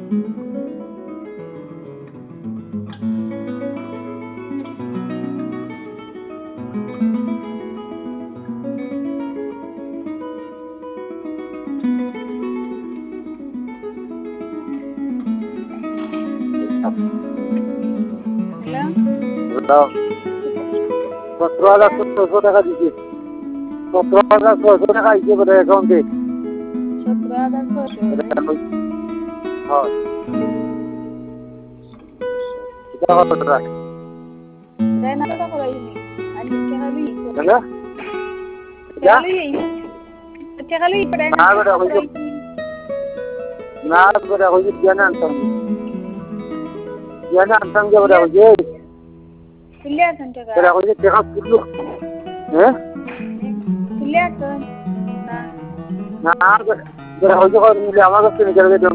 hello 17,600 টাকা দিচ্ছে 17,600 টাকা আইছে বলে অ্যাকাউন্টে 17,600 হয় এটা কত টাকা দেয় না টাকা করাইনি আমি টাকালি হ্যালো টাকালি না বেটা হইছে না বেটা হইছে জানা আনতাম যে বেটা হইছে তুলে আছেন টাকা বেটা হইছে টাকা তুললো হ্যাঁ তুলে আছেন না বেটা হইছে কত মিলে আমার কাছে নিয়ে গেলে